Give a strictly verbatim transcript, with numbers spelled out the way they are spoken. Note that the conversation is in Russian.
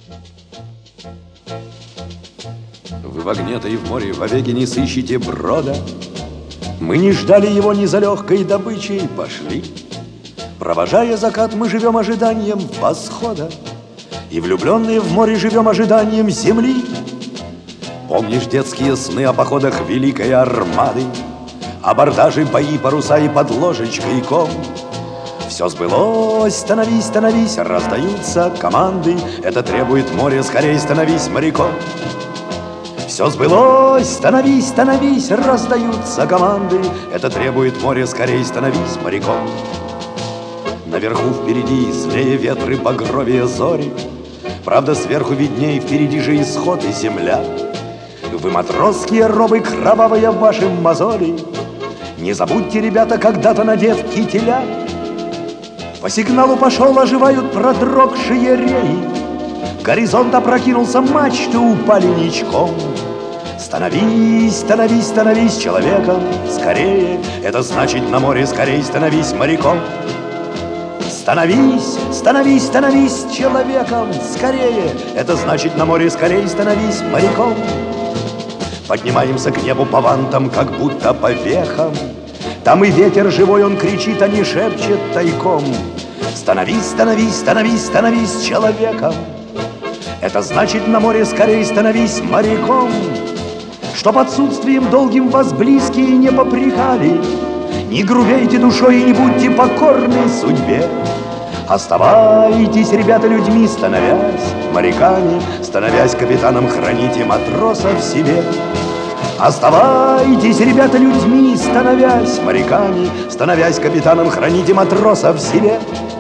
Вы в огне-то и в море вовеки не сыщете брода. Мы не ждали его ни за легкой добычей, пошли. Провожая закат, мы живем ожиданием восхода. И влюбленные в море живем ожиданием земли. Помнишь детские сны о походах великой армады, абордажи, бои, паруса и под ложечкой ком? Все сбылось, становись, становись, раздаются команды. Это требует море, скорей становись моряком. Все сбылось, становись, становись, раздаются команды. Это требует море, скорей становись моряком. Наверху впереди злее ветры, багровее зори. Правда, сверху видней, впереди же исход и земля. Вы матросские робы, кровавые ваши мозоли. Не забудьте, ребята, когда-то надев кителя. По сигналу пошел, оживают продрогшие реи. Горизонт опрокинулся, мачты упали ничком. Становись, становись, становись человеком скорее. Это значит на море скорей становись моряком. Становись, становись, становись человеком скорее. Это значит на море скорей становись моряком. Поднимаемся к небу по вантам, как будто по вехам. Там и ветер живой, он кричит, а не шепчет тайком. Становись, становись, становись, становись человеком. Это значит на море скорей становись моряком. Чтоб отсутствием долгим вас близкие не попрекали, не грубейте душой и не будьте покорны судьбе. Оставайтесь, ребята, людьми, становясь моряками, становясь капитаном, храните матросов в себе. Оставайтесь, ребята, людьми, становясь моряками, становясь капитаном, храните матросов в себе.